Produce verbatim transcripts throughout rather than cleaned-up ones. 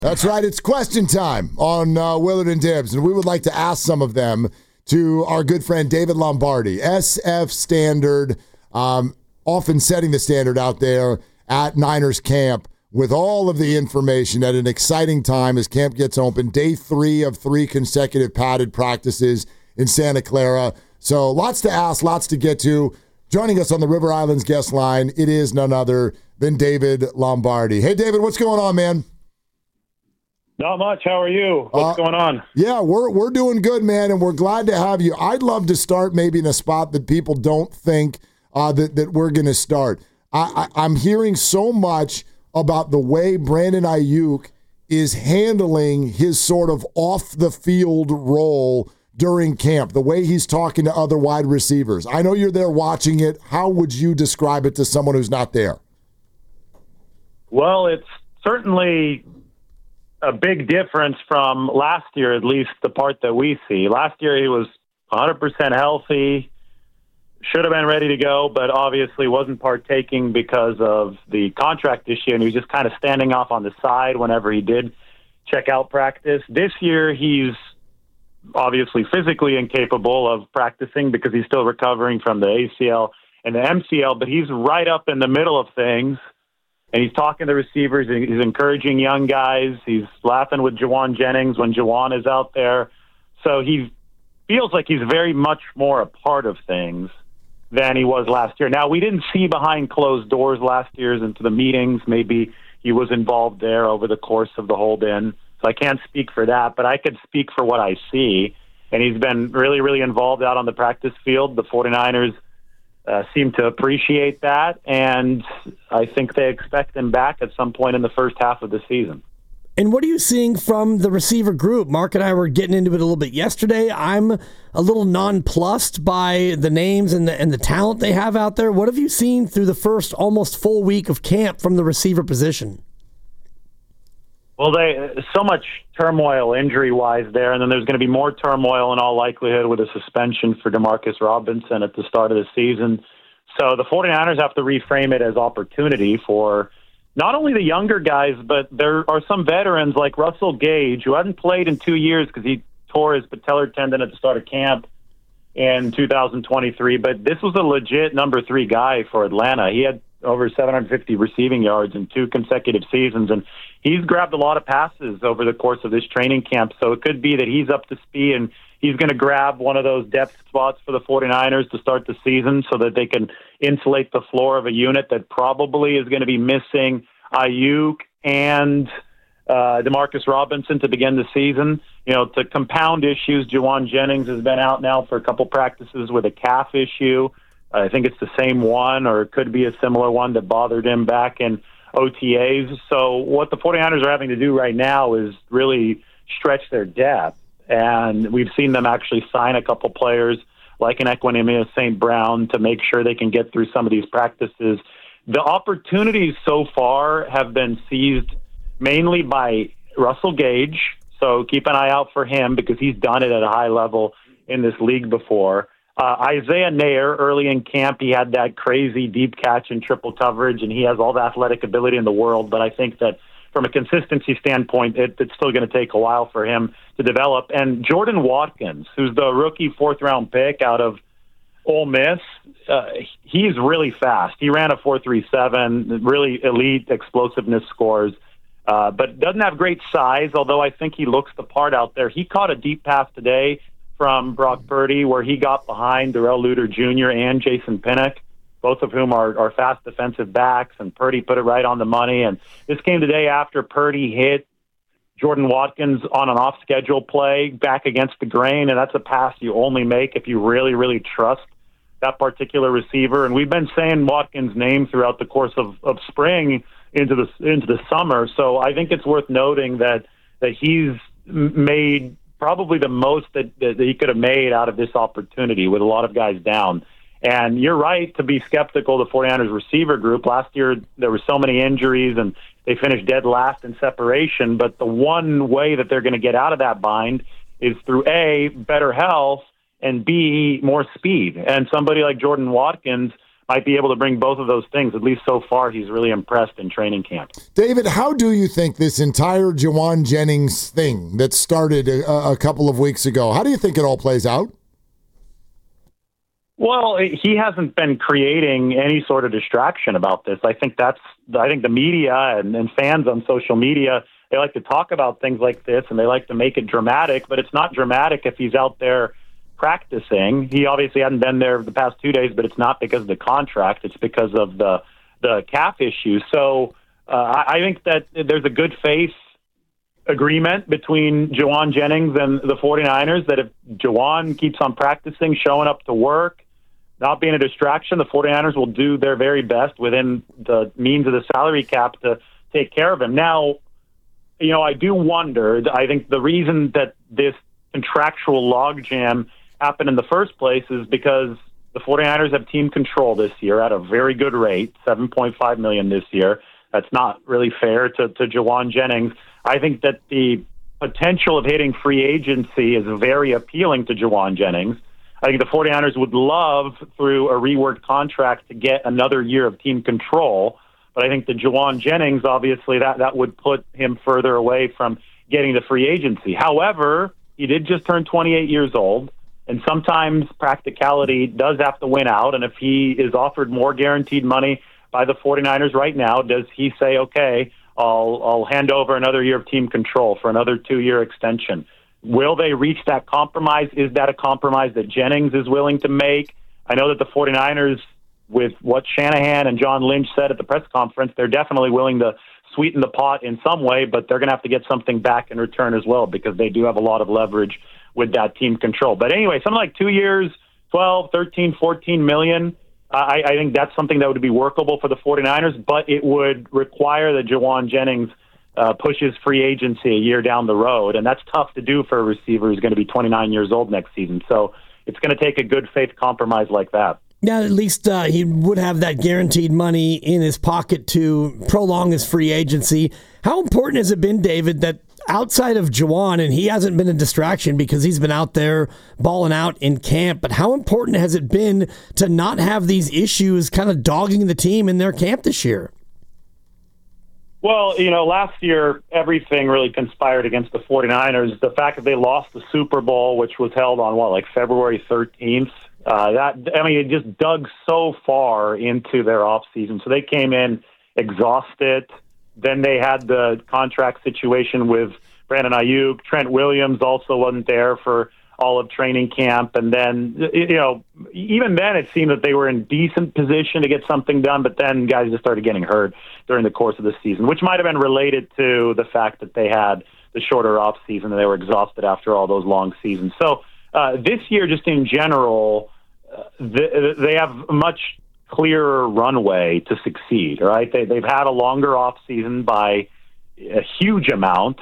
That's right. It's question time on uh, Willard and Dibs, and we would like to ask some of them to our good friend David Lombardi, S F Standard, um, often setting the standard out there at Niners camp with all of the information at an exciting time as camp gets open. Day three of three consecutive padded practices in Santa Clara. So lots to ask, lots to get to. Joining us on the River Islands guest line, it is none other than David Lombardi. Hey, David, what's going on, man? Not much. How are you? What's uh, going on? Yeah, we're we're doing good, man, and we're glad to have you. I'd love to start maybe in a spot that people don't think uh, that, that we're going to start. I, I, I'm hearing so much about the way Brandon Aiyuk is handling his sort of off-the-field role during camp, the way he's talking to other wide receivers. I know you're there watching it. How would you describe it to someone who's not there? Well, it's certainly a big difference from last year, at least the part that we see. Last year he was one hundred percent healthy, should have been ready to go, but obviously wasn't partaking because of the contract issue, and he was just kind of standing off on the side whenever he did check out practice. This year he's obviously physically incapable of practicing because he's still recovering from the A C L and the M C L, but he's right up in the middle of things. And he's talking to receivers. He's encouraging young guys. He's laughing with Jauan Jennings when Jauan is out there. So he feels like he's very much more a part of things than he was last year. Now, we didn't see behind closed doors last year into the meetings. Maybe he was involved there over the course of the hold-in. So I can't speak for that, but I could speak for what I see. And he's been really, really involved out on the practice field. The 49ers Uh, seem to appreciate that, and I think they expect him back at some point in the first half of the season. And what are you seeing from the receiver group? Mark and I were getting into it a little bit yesterday. I'm a little nonplussed by the names and the, and the talent they have out there. What have you seen through the first almost full week of camp from the receiver position? Well, they so much turmoil injury-wise there, and then there's going to be more turmoil in all likelihood with a suspension for Demarcus Robinson at the start of the season. So the 49ers have to reframe it as opportunity for not only the younger guys, but there are some veterans like Russell Gage, who hadn't played in two years because he tore his patellar tendon at the start of camp in two thousand twenty-three. But this was a legit number three guy for Atlanta. He had over seven hundred fifty receiving yards in two consecutive seasons, and he's grabbed a lot of passes over the course of this training camp. So it could be that he's up to speed and he's going to grab one of those depth spots for the 49ers to start the season so that they can insulate the floor of a unit that probably is going to be missing Aiyuk and uh, Demarcus Robinson to begin the season. You know, to compound issues, Jauan Jennings has been out now for a couple practices with a calf issue. I think it's the same one, or it could be a similar one that bothered him back in O T As. So what the 49ers are having to do right now is really stretch their depth. And we've seen them actually sign a couple players like an Equanimeous Saint Brown to make sure they can get through some of these practices. The opportunities so far have been seized mainly by Russell Gage. So keep an eye out for him because he's done it at a high level in this league before. Uh, Isaiah Nair, early in camp, he had that crazy deep catch in triple coverage, and he has all the athletic ability in the world. But I think that from a consistency standpoint, it, it's still going to take a while for him to develop. And Jordan Watkins, who's the rookie fourth-round pick out of Ole Miss, uh, he's really fast. He ran a four three seven, really elite explosiveness scores, uh, but doesn't have great size, although I think he looks the part out there. He caught a deep pass today from Brock Purdy, where he got behind Darrell Luter Junior and Jason Pinnock, both of whom are, are fast defensive backs, and Purdy put it right on the money. And this came today after Purdy hit Jordan Watkins on an off-schedule play back against the grain, and that's a pass you only make if you really, really trust that particular receiver. And we've been saying Watkins' name throughout the course of, of spring into the into the summer. So I think it's worth noting that that he's made probably the most that, that he could have made out of this opportunity with a lot of guys down. And you're right to be skeptical of the 49ers receiver group. Last year, there were so many injuries, and they finished dead last in separation. But the one way that they're going to get out of that bind is through, A, better health, and B, more speed. And somebody like Jordan Watkins might be able to bring both of those things. At least so far, he's really impressed in training camp. David, how do you think this entire Jauan Jennings thing that started a, a couple of weeks ago, how do you think it all plays out? Well, he hasn't been creating any sort of distraction about this. I think that's, I think the media and, and fans on social media, they like to talk about things like this and they like to make it dramatic, but it's not dramatic if he's out there practicing. He obviously hadn't been there the past two days, but it's not because of the contract. It's because of the, the calf issue. So uh, I, I think that there's a good faith agreement between Jauan Jennings and the 49ers that if Jauan keeps on practicing, showing up to work, not being a distraction, the 49ers will do their very best within the means of the salary cap to take care of him. Now, you know, I do wonder, I think the reason that this contractual logjam happened in the first place is because the 49ers have team control this year at a very good rate, seven point five million dollars this year. That's not really fair to, to Jauan Jennings. I think that the potential of hitting free agency is very appealing to Jauan Jennings. I think the 49ers would love, through a reworked contract, to get another year of team control. But I think the Jauan Jennings, obviously, that, that would put him further away from getting the free agency. However, he did just turn twenty-eight years old, and sometimes practicality does have to win out. And if he is offered more guaranteed money by the 49ers right now, does he say, okay, I'll, I'll hand over another year of team control for another two-year extension? Will they reach that compromise? Is that a compromise that Jennings is willing to make? I know that the 49ers, with what Shanahan and John Lynch said at the press conference, they're definitely willing to sweeten the pot in some way, but they're going to have to get something back in return as well because they do have a lot of leverage with that team control. But anyway, something like two years, twelve, thirteen, fourteen million, I, I think that's something that would be workable for the 49ers, but it would require that Jauan Jennings Uh, pushes free agency a year down the road, and that's tough to do for a receiver who's going to be twenty-nine years old next season. So it's going to take a good faith compromise like that. Yeah, at least uh, he would have that guaranteed money in his pocket to prolong his free agency. How important has it been, David, that outside of Jauan, and he hasn't been a distraction because he's been out there balling out in camp, but how important has it been to not have these issues kind of dogging the team in their camp this year? Well, you know, last year, everything really conspired against the 49ers. The fact that they lost the Super Bowl, which was held on, what, like February thirteenth, uh, that, I mean, it just dug so far into their offseason. So they came in exhausted. Then they had the contract situation with Brandon Ayuk. Trent Williams also wasn't there for all of training camp. And then, you know, even then it seemed that they were in decent position to get something done, but then guys just started getting hurt during the course of the season, which might have been related to the fact that they had the shorter off season and they were exhausted after all those long seasons. So uh, this year, just in general, uh, they, they have a much clearer runway to succeed, right? They, they've had a longer off season by a huge amount,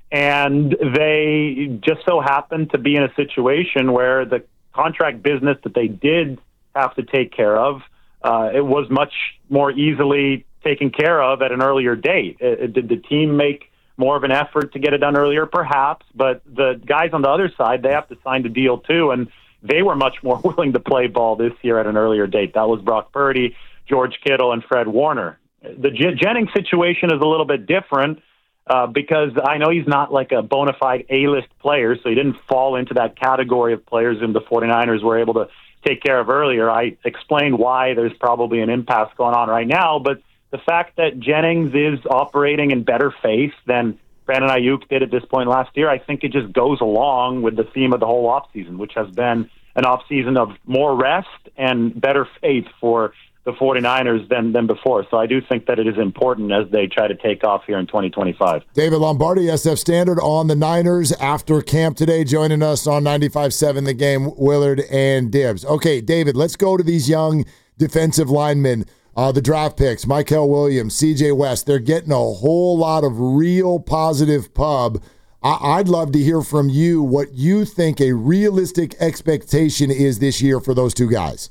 and they just so happen to be in a situation where the contract business that they did have to take care of, uh, it was much more easily taken care of at an earlier date. It, it, did the team make more of an effort to get it done earlier? Perhaps, but the guys on the other side, they have to sign the deal too, and they were much more willing to play ball this year at an earlier date. That was Brock Purdy, George Kittle, and Fred Warner. The J- Jennings situation is a little bit different, Uh, because I know he's not like a bona fide A-list player, so he didn't fall into that category of players whom the 49ers were able to take care of earlier. I explained why there's probably an impasse going on right now, but the fact that Jennings is operating in better faith than Brandon Ayuk did at this point last year, I think it just goes along with the theme of the whole offseason, which has been an offseason of more rest and better faith for the 49ers than, than before. So I do think that it is important as they try to take off here in twenty twenty-five. David Lombardi, S F Standard on the Niners after camp today, joining us on ninety-five point seven The Game, Willard and Dibbs. Okay, David, let's go to these young defensive linemen, uh, the draft picks, Mykel Williams, C J West. They're getting a whole lot of real positive pub. I- I'd love to hear from you what you think a realistic expectation is this year for those two guys.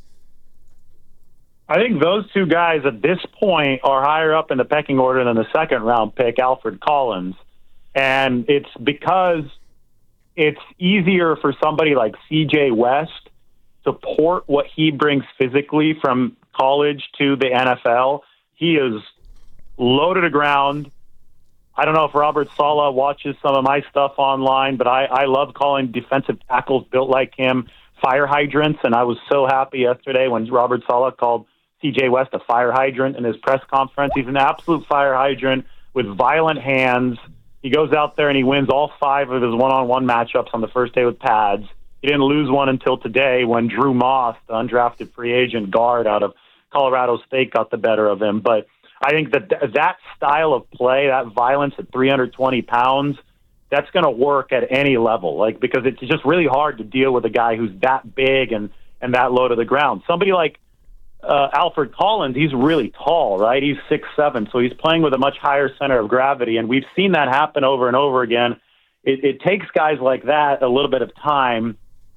I think those two guys at this point are higher up in the pecking order than the second round pick, Alfred Collins. And it's because it's easier for somebody like C J West to port what he brings physically from college to the N F L. He is low to the ground. I don't know if Robert Saleh watches some of my stuff online, but I, I love calling defensive tackles built like him fire hydrants, and I was so happy yesterday when Robert Saleh called C J West a fire hydrant in his press conference. He's an absolute fire hydrant with violent hands. He goes out there and he wins all five of his one-on-one matchups on the first day with pads. He didn't lose one until today when Drew Moss, the undrafted free agent guard out of Colorado State, got the better of him. But I think that that style of play, that violence at three hundred twenty pounds, that's going to work at any level. Like, because it's just really hard to deal with a guy who's that big and, and that low to the ground. Somebody like uh, Alfred Collins, he's really tall, right? He's six seven, so he's playing with a much higher center of gravity, and we've seen that happen over and over again. It, it takes guys like that a little bit of time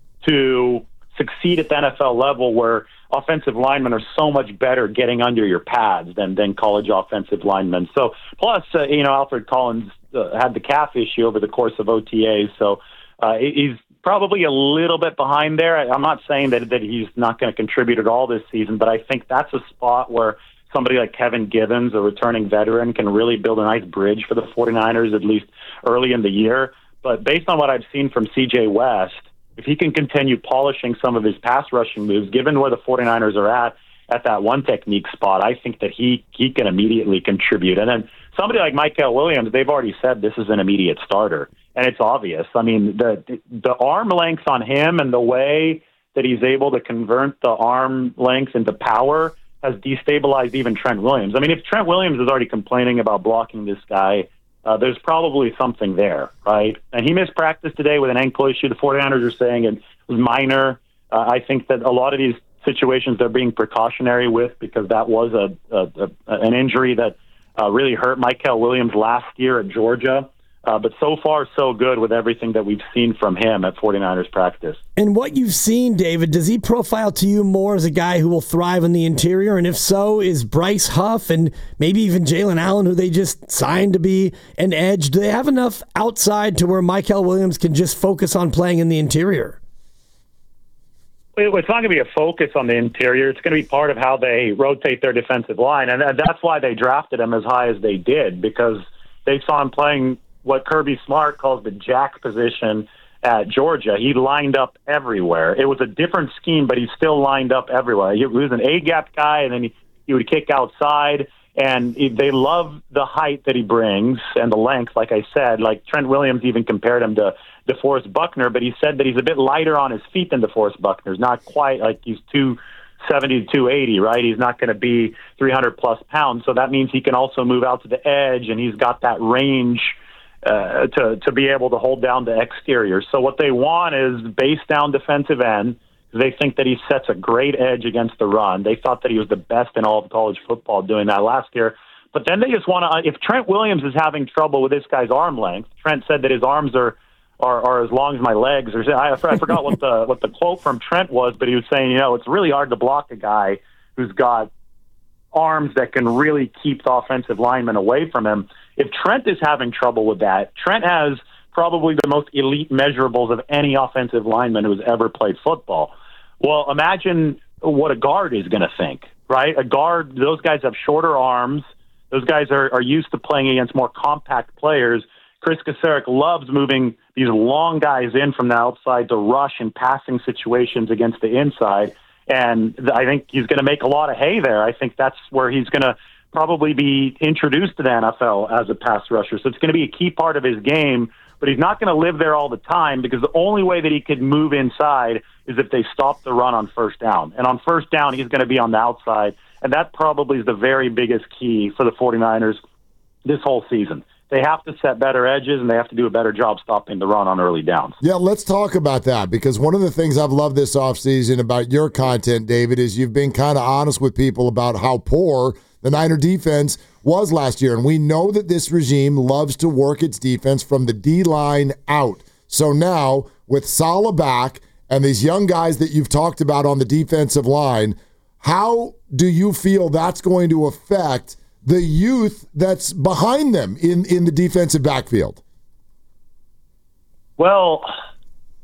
to succeed at the N F L level, where offensive linemen are so much better getting under your pads than, than college offensive linemen. So, plus, uh, you know, Alfred Collins uh, had the calf issue over the course of O T As, so uh, he's probably a little bit behind there. I'm not saying that, that he's not going to contribute at all this season, but I think that's a spot where somebody like Kevin Givens, a returning veteran, can really build a nice bridge for the 49ers, at least early in the year. But based on what I've seen from C J West, if he can continue polishing some of his pass rushing moves, given where the 49ers are at, at that one technique spot, I think that he, he can immediately contribute. And then somebody like Mykel Williams, they've already said this is an immediate starter. And it's obvious. I mean, the the arm length on him and the way that he's able to convert the arm length into power has destabilized even Trent Williams. I mean, if Trent Williams is already complaining about blocking this guy, Uh, there's probably something there, right? And he missed practice today with an ankle issue. The 49ers are saying it was minor. Uh, I think that a lot of these situations they're being precautionary with, because that was a, a, a an injury that uh, really hurt Mykel Williams last year at Georgia. Uh, but so far, so good with everything that we've seen from him at 49ers practice. And what you've seen, David, does he profile to you more as a guy who will thrive in the interior? And if so, is Bryce Huff and maybe even Jalen Allen, who they just signed to be an edge, do they have enough outside to where Mykel Williams can just focus on playing in the interior? It's not going to be a focus on the interior. It's going to be part of how they rotate their defensive line. And that's why they drafted him as high as they did, because they saw him playing what Kirby Smart calls the jack position at Georgia. He lined up everywhere. It was a different scheme, but he still lined up everywhere. He was an A-gap guy, and then he, he would kick outside, and he, they love the height that he brings and the length, like I said. Like Trent Williams even compared him to DeForest Buckner, but he said that he's a bit lighter on his feet than DeForest Buckner. He's not quite like he's two seventy to two eighty, right? He's not going to be three hundred plus pounds, so that means he can also move out to the edge, and he's got that range Uh, to to be able to hold down the exterior. So what they want is base down defensive end. They think that he sets a great edge against the run. They thought that he was the best in all of college football doing that last year. But then they just want to, if Trent Williams is having trouble with this guy's arm length, Trent said that his arms are are, are as long as my legs. Or I, I forgot what the what the quote from Trent was, but he was saying, you know, it's really hard to block a guy who's got arms that can really keep the offensive lineman away from him. If Trent is having trouble with that, Trent has probably the most elite measurables of any offensive lineman who's ever played football. Well, imagine what a guard is going to think, right? A guard, those guys have shorter arms. Those guys are, are used to playing against more compact players. Chris Kasarik loves moving these long guys in from the outside to rush in passing situations against the inside. And I think he's going to make a lot of hay there. I think that's where he's going to probably be introduced to the N F L as a pass rusher. So it's going to be a key part of his game, but he's not going to live there all the time, because the only way that he could move inside is if they stop the run on first down. And on first down, he's going to be on the outside. And that probably is the very biggest key for the 49ers this whole season. They have to set better edges, and they have to do a better job stopping the run on early downs. Yeah, let's talk about that, because one of the things I've loved this offseason about your content, David, is you've been kind of honest with people about how poor the Niner defense was last year. And we know that this regime loves to work its defense from the D-line out. So now, with Saleh back and these young guys that you've talked about on the defensive line, how do you feel that's going to affect the youth that's behind them in, in the defensive backfield? Well,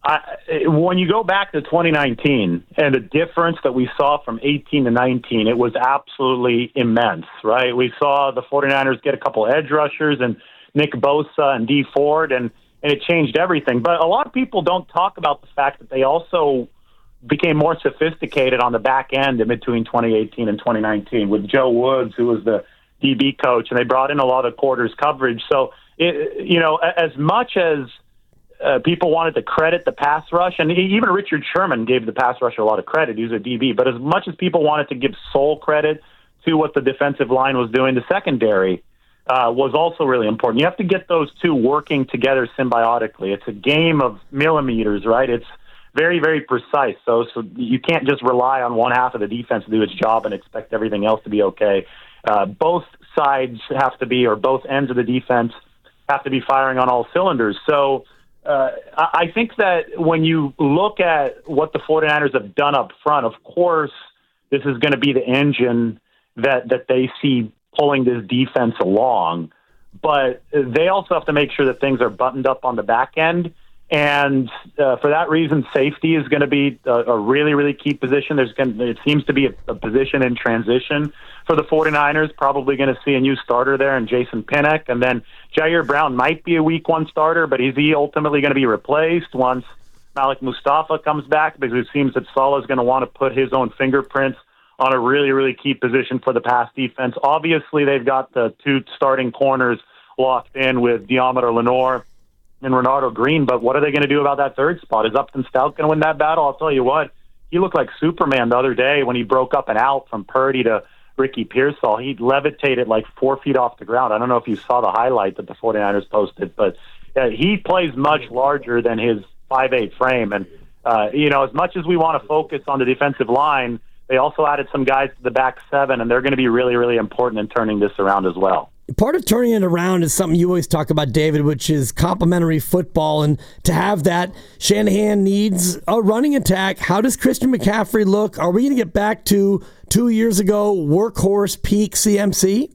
I, when you go back to twenty nineteen and the difference that we saw from eighteen to nineteen, it was absolutely immense, right? We saw the 49ers get a couple edge rushers and Nick Bosa and Dee Ford, and, and it changed everything. But a lot of people don't talk about the fact that they also became more sophisticated on the back end in between twenty eighteen and twenty nineteen with Joe Woods, who was the D B coach, and they brought in a lot of quarters coverage. So, it, you know, as much as uh, people wanted to credit the pass rush, and even Richard Sherman gave the pass rusher a lot of credit, he was a D B, but as much as people wanted to give sole credit to what the defensive line was doing, the secondary uh, was also really important. You have to get those two working together symbiotically. It's a game of millimeters, right? It's very, very precise. So, so you can't just rely on one half of the defense to do its job and expect everything else to be okay. Uh, both sides have to be, or both ends of the defense have to be firing on all cylinders. So uh, I think that when you look at what the 49ers have done up front, of course, this is going to be the engine that, that they see pulling this defense along. But they also have to make sure that things are buttoned up on the back end. And uh, for that reason, safety is going to be a, a really, really key position. There's going to, it seems to be a, a position in transition for the 49ers, probably going to see a new starter there in Jason Pinnock. And then Jair Brown might be a week one starter, but is he ultimately going to be replaced once Malik Mustafa comes back? Because it seems that Saleh is going to want to put his own fingerprints on a really, really key position for the pass defense. Obviously, they've got the two starting corners locked in with Deommodore Lenoir and Renardo Green, but what are they going to do about that third spot? Is Upton Stout going to win that battle? I'll tell you what, he looked like Superman the other day when he broke up and out from Purdy to Ricky Pearsall. He levitated like four feet off the ground. I don't know if you saw the highlight that the 49ers posted, but uh, he plays much larger than his five eight frame. And, uh, you know, as much as we want to focus on the defensive line, they also added some guys to the back seven, and they're going to be really, really important in turning this around as well. Part of turning it around is something you always talk about, David, which is complementary football. And to have that, Shanahan needs a running attack. How does Christian McCaffrey look? Are we going to get back to two years ago, workhorse, peak C M C?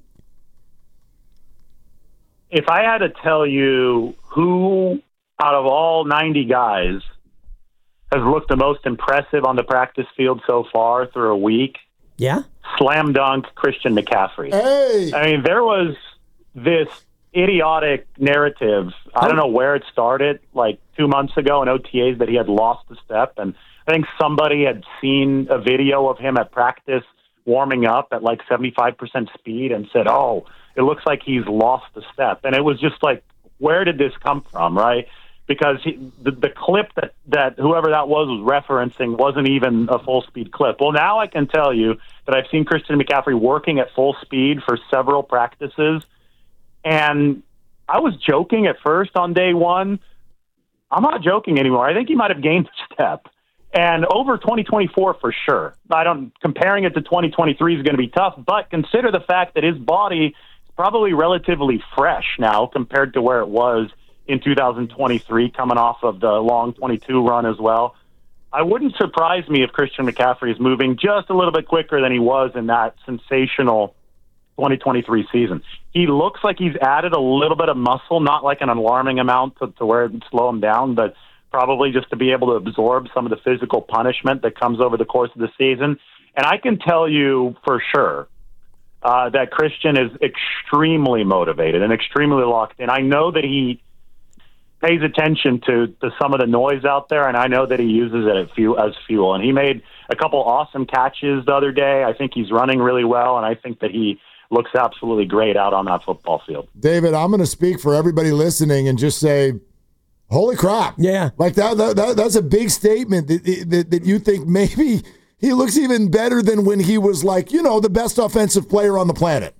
If I had to tell you who out of all ninety guys has looked the most impressive on the practice field so far through a week, yeah, slam dunk Christian McCaffrey. Hey. I mean, there was this idiotic narrative. I don't know where it started, like two months ago in O T As, that he had lost a step. And I think somebody had seen a video of him at practice warming up at like seventy-five percent speed and said, oh, it looks like he's lost a step. And it was just like, where did this come from, right? Because he, the, the clip that, that whoever that was was referencing wasn't even a full-speed clip. Well, now I can tell you that I've seen Christian McCaffrey working at full speed for several practices, and I was joking at first on day one. I'm not joking anymore. I think he might have gained a step. And over twenty twenty-four for sure. I don't comparing it to twenty twenty-three is going to be tough, but consider the fact that his body is probably relatively fresh now compared to where it was in two thousand twenty-three, coming off of the long twenty-two run as well. I wouldn't surprise me if Christian McCaffrey is moving just a little bit quicker than he was in that sensational twenty twenty-three season. He looks like he's added a little bit of muscle, not like an alarming amount to, to where it would slow him down, but probably just to be able to absorb some of the physical punishment that comes over the course of the season. And I can tell you for sure uh, that Christian is extremely motivated and extremely locked in. I know that he pays attention to, to some of the noise out there, and I know that he uses it as fuel, as fuel. And he made a couple awesome catches the other day. I think he's running really well, and I think that he looks absolutely great out on that football field. David, I'm going to speak for everybody listening and just say, holy crap. Yeah. Like that, that, that that's a big statement that, that, that you think maybe he looks even better than when he was like, you know, the best offensive player on the planet.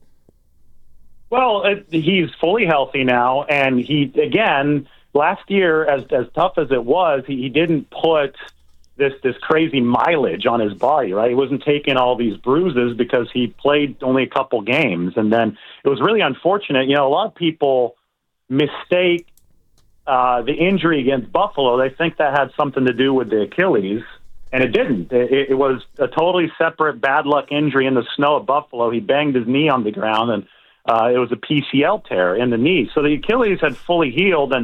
Well, it, he's fully healthy now, and he, again, last year, as as tough as it was, he, he didn't put this this crazy mileage on his body, right? He wasn't taking all these bruises because he played only a couple games. And then it was really unfortunate. You know, a lot of people mistake uh, the injury against Buffalo. They think that had something to do with the Achilles, and it didn't. It, it was a totally separate bad luck injury in the snow at Buffalo. He banged his knee on the ground, and uh, it was a P C L tear in the knee. So the Achilles had fully healed, and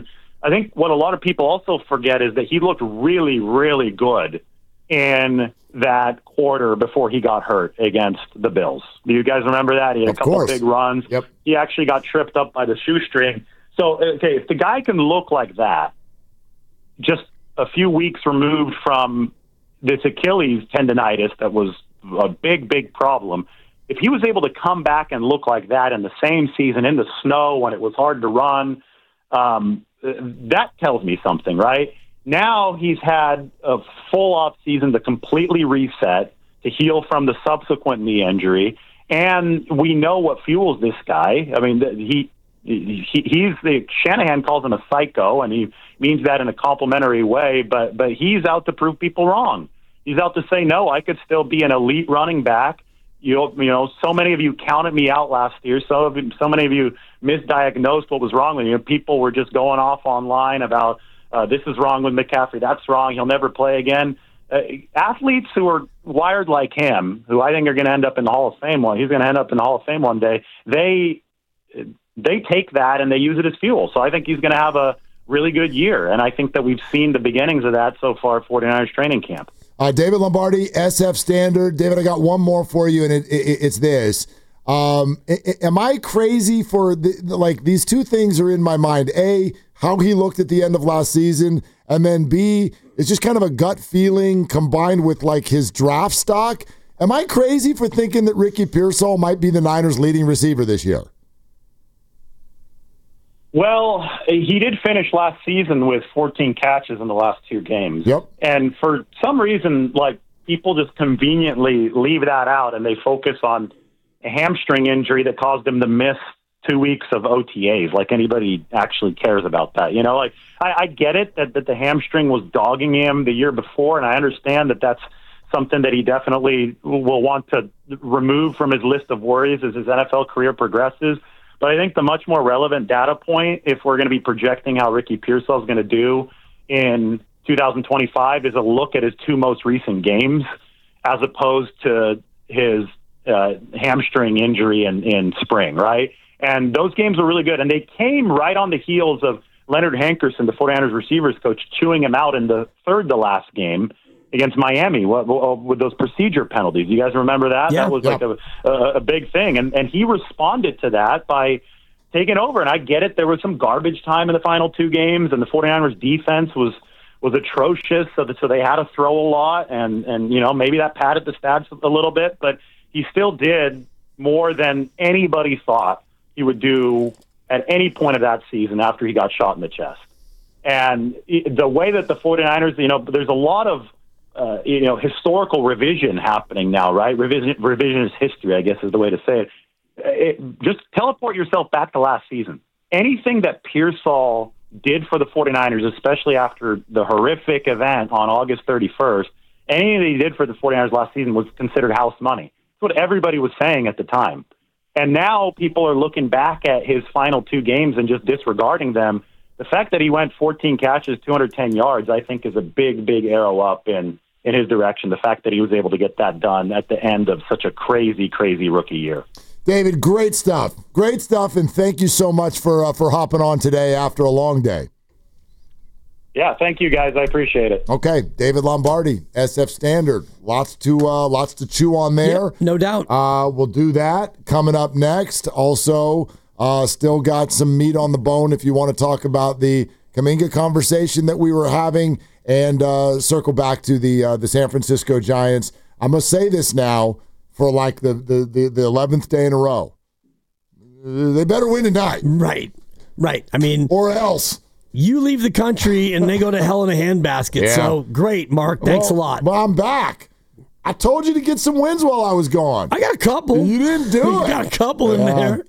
I think what a lot of people also forget is that he looked really, really good in that quarter before he got hurt against the Bills. Do you guys remember that? He had a of couple course. big runs. Yep. He actually got tripped up by the shoestring. So, okay, if the guy can look like that, just a few weeks removed from this Achilles tendonitis that was a big, big problem, if he was able to come back and look like that in the same season, in the snow, when it was hard to run, um, that tells me something, right? Now he's had a full off season to completely reset, to heal from the subsequent knee injury, and we know what fuels this guy. I mean, he, he he's the Shanahan calls him a psycho, and he means that in a complimentary way. But but he's out to prove people wrong. He's out to say, no, I could still be an elite running back. You you know, so many of you counted me out last year. So so many of you misdiagnosed what was wrong with you. People were just going off online about uh, this is wrong with McCaffrey. That's wrong. He'll never play again. Uh, athletes who are wired like him, who I think are going to end up in the Hall of Fame one, he's going to end up in the Hall of Fame one day. They they take that and they use it as fuel. So I think he's going to have a really good year. And I think that we've seen the beginnings of that so far at 49ers training camp. Uh, David Lombardi, S F Standard. David, I got one more for you, and it, it, it's this. Um, am I crazy for, the, like, these two things are in my mind. A, how he looked at the end of last season, and then B, it's just kind of a gut feeling combined with, like, his draft stock. Am I crazy for thinking that Ricky Pearsall might be the Niners' leading receiver this year? Well, he did finish last season with fourteen catches in the last two games. Yep. And for some reason, like, people just conveniently leave that out and they focus on a hamstring injury that caused him to miss two weeks of O T As. Like anybody actually cares about that. You know, like I, I get it that, that the hamstring was dogging him the year before, and I understand that that's something that he definitely will want to remove from his list of worries as his N F L career progresses. But I think the much more relevant data point, if we're going to be projecting how Ricky Pearsall is going to do in two thousand twenty-five, is a look at his two most recent games as opposed to his uh, hamstring injury in, in spring, right? And those games were really good. And they came right on the heels of Leonard Hankerson, the 49ers receivers coach, chewing him out in the third to last game against Miami with those procedure penalties. You guys remember that? Yeah, that was yeah. like a, a, a big thing. And, and he responded to that by taking over. And I get it. There was some garbage time in the final two games, and the 49ers defense was was atrocious, so, that, so they had to throw a lot. And, and, you know, maybe that padded the stats a little bit, but he still did more than anybody thought he would do at any point of that season after he got shot in the chest. And the way that the 49ers, you know, there's a lot of, Uh, you know, historical revision happening now, right? Revision, revisionist history, I guess is the way to say it. it. Just teleport yourself back to last season. Anything that Pearsall did for the 49ers, especially after the horrific event on August thirty-first, anything that he did for the 49ers last season was considered house money. That's what everybody was saying at the time. And now people are looking back at his final two games and just disregarding them. The fact that he went fourteen catches, two hundred ten yards, I think is a big, big arrow up in in his direction, the fact that he was able to get that done at the end of such a crazy, crazy rookie year. David, great stuff. Great stuff, and thank you so much for uh, for hopping on today after a long day. Yeah, thank you, guys. I appreciate it. Okay, David Lombardi, S F Standard. Lots to uh, lots to chew on there. Yeah, no doubt. Uh, we'll do that. Coming up next, also, uh, still got some meat on the bone if you want to talk about the Kuminga conversation that we were having, and uh, circle back to the uh, the San Francisco Giants. I'm going to say this now for like the, the, the, the eleventh day in a row. They better win tonight. Right, right. I mean, or else. You leave the country and they go to hell in a handbasket. Yeah. So great, Mark. Thanks well, a lot. Well, I'm back. I told you to get some wins while I was gone. I got a couple. You didn't do you it. got a couple in yeah. there.